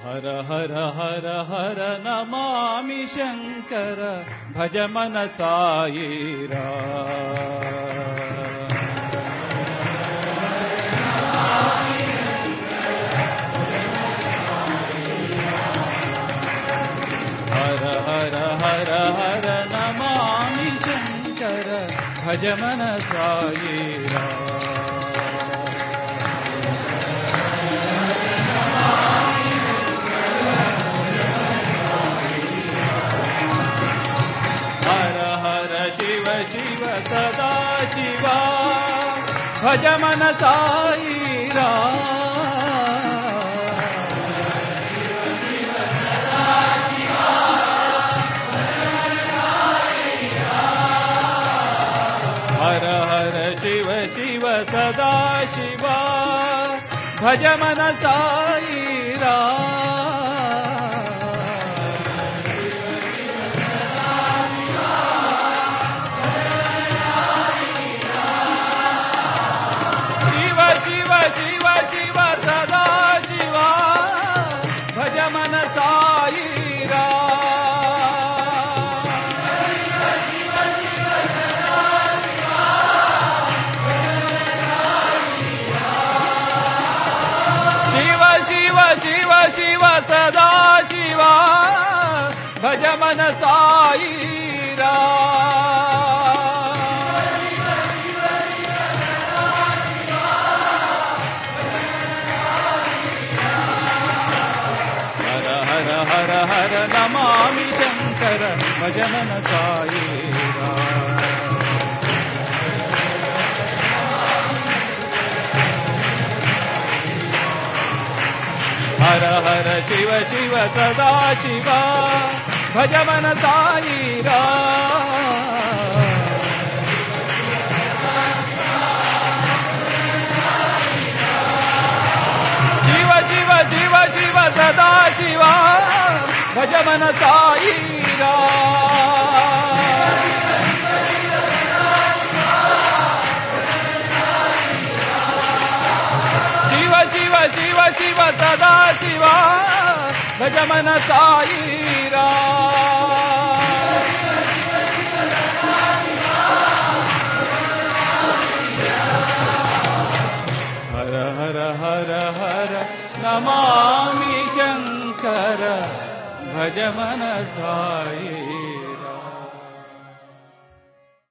ಹರ ಹರ ಹರ ಹರ ನಮಾಮಿ ಶಂಕರ ಭಜ ಮನ ಸಾಯಿರಾ. ಹರ ಹರ ಹರ ಹರ ನಮಾಮಿ ಶಂಕರ ಭಜ ಮನ ಸಾಯಿರಾ. ಶಿವ ಸದಾ ಶಿವ ಭಜ ಮನ ಸಾಯಿರಾ. ಹರ ಹರ ಶಿವ ಶಿವ ಸದಾ ಶಿವ ಭಜ ಮನ ಸಾಯಿರಾ. ಶಿವ ಶಿವ ಸದಾ ಶಿವ ಭಜ ಮನ ಸಾಯಿರಾ. ಶಿವ ಶಿವ ಶಿವ ಶಿವ ಸದಾ ಶಿವ ಭಜ ಮನ ಸಾಯಿರಾ. ಹರ ಹರ ನಮಾಮಿ ಶಂಕರ ಭಜ ಮನ ಸಾಯಿರಾ. ಹರ ಹರ ಶಿವ ಶಿವ ಸದಾ ಶಿವ ಭಜ ಮನ ಸಾಯಿರಾ. ಶಿವ ಶಿವ ಶಿವ ಶಿವ ಸದಾ ಶಿವ ಭಜ ಮನ ಸಾಯಿರಾ. ಶಿವ ಶಿವ ಶಿವ ಶಿವ ಸದಾ ಶಿವ ಭಜ ಮನ ಸಾಯಿರಾ. ಹರ ಹರ ಹರ ಹರ ನಮಾಮಿ ಶಂಕರ ಭಜ ಮನ ಸಾಯಿರಾ.